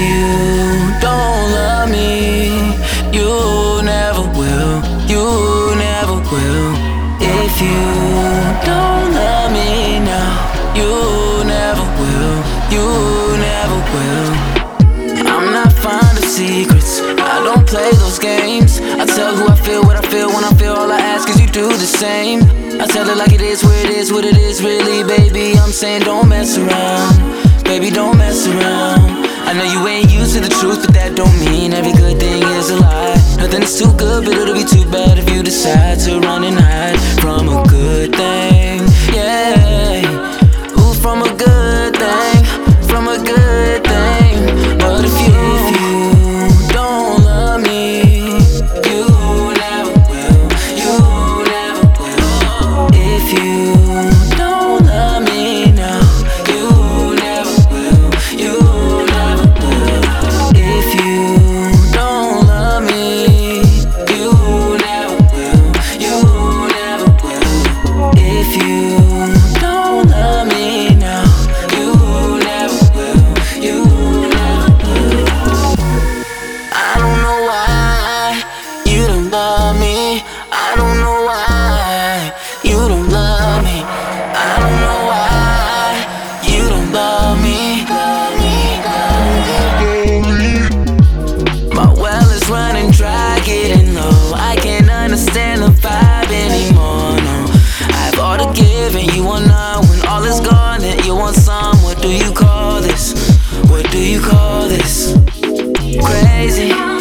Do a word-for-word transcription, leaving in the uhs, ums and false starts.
you don't love me, you never will, you never will. If you don't love me now, you never will, you never will. I'm not fond of secrets, I don't play those games. I tell who I feel, what I feel, when I feel. All I ask is you do the same. I tell it like it is, where it is, what it is really, baby. I'm saying don't mess around, baby, don't mess around. I know you ain't used to the truth, but that don't mean every good thing is a lie. Nothing is too good, but it'll be too bad if you decide to run and hide from a good thing. Yeah, ooh, from a good thing, from a good thing. But if you, if you don't love me, you never will, you never will. If you don't love me now, you never will, you never will. If you don't love me, you never will, you never will. If you don't love me now, you never will, you never will. I don't know why you don't love me. I don't know why you don't love me. I don't know why you don't love me. Love me, love me. My well is running dry, getting low. I can't understand the vibe anymore, no. I've all to give and you want none. When all is gone and you want some, what do you call this? What do you call this? Crazy.